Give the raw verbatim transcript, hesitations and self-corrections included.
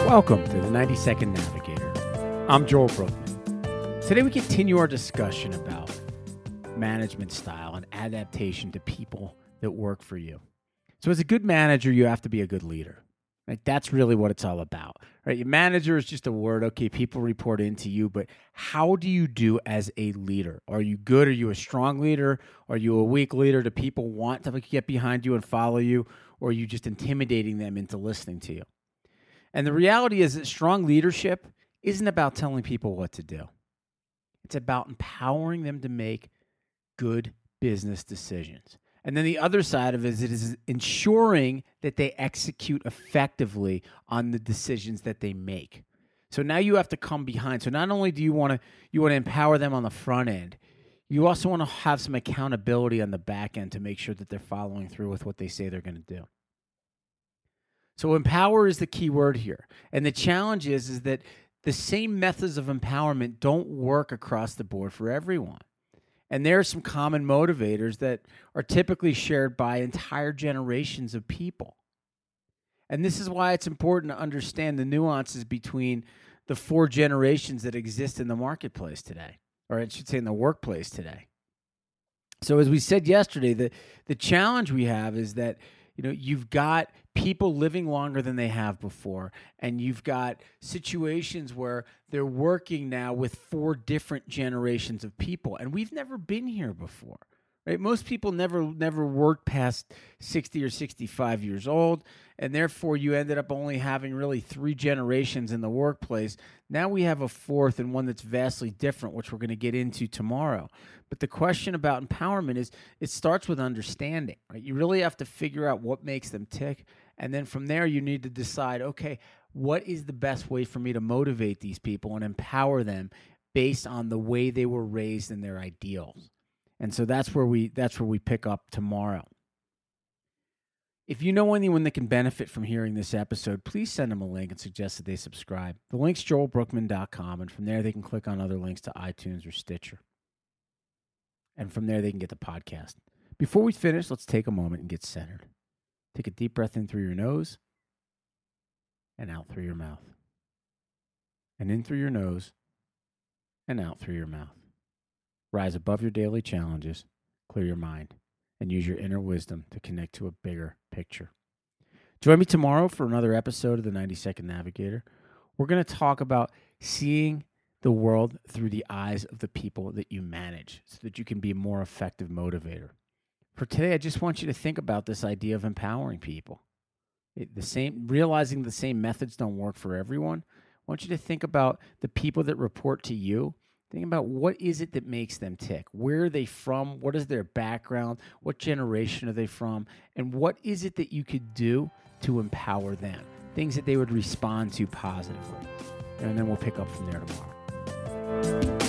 Welcome to the ninety second Navigator. I'm Joel Brookman. Today we continue our discussion about management style and adaptation to people that work for you. So as a good manager, you have to be a good leader. Right? That's really what it's all about. Right? Your manager is just a word. Okay, people report into you, but how do you do as a leader? Are you good? Are you a strong leader? Are you a weak leader? Do people want to get behind you and follow you? Or are you just intimidating them into listening to you? And the reality is that strong leadership isn't about telling people what to do. It's about empowering them to make good business decisions. And then the other side of it is it is ensuring that they execute effectively on the decisions that they make. So now you have to come behind. So not only do you want to you want to empower them on the front end, you also want to have some accountability on the back end to make sure that they're following through with what they say they're going to do. So empower is the key word here. And the challenge is, is that the same methods of empowerment don't work across the board for everyone. And there are some common motivators that are typically shared by entire generations of people. And this is why it's important to understand the nuances between the four generations that exist in the marketplace today, or I should say in the workplace today. So as we said yesterday, the, the challenge we have is that you know, you've got people living longer than they have before, and you've got situations where they're working now with four different generations of people, and we've never been here before, right? Most people never never worked past sixty or sixty-five years old, and therefore you ended up only having really three generations in the workplace. Now we have a fourth and one that's vastly different, which we're going to get into tomorrow. But the question about empowerment is it starts with understanding, right? You really have to figure out what makes them tick. And then from there, you need to decide, okay, what is the best way for me to motivate these people and empower them based on the way they were raised and their ideals? And so that's where we that's where we pick up tomorrow. If you know anyone that can benefit from hearing this episode, please send them a link and suggest that they subscribe. The link's joel brookman dot com, and from there they can click on other links to iTunes or Stitcher. And from there they can get the podcast. Before we finish, let's take a moment and get centered. Take a deep breath in through your nose and out through your mouth. And in through your nose and out through your mouth. Rise above your daily challenges, clear your mind, and use your inner wisdom to connect to a bigger picture. Join me tomorrow for another episode of the ninety second Navigator. We're going to talk about seeing the world through the eyes of the people that you manage so that you can be a more effective motivator. For today, I just want you to think about this idea of empowering people. It, the same, realizing the same methods don't work for everyone. I want you to think about the people that report to you. Think about what is it that makes them tick? Where are they from? What is their background? What generation are they from? And what is it that you could do to empower them? Things that they would respond to positively. And then we'll pick up from there tomorrow.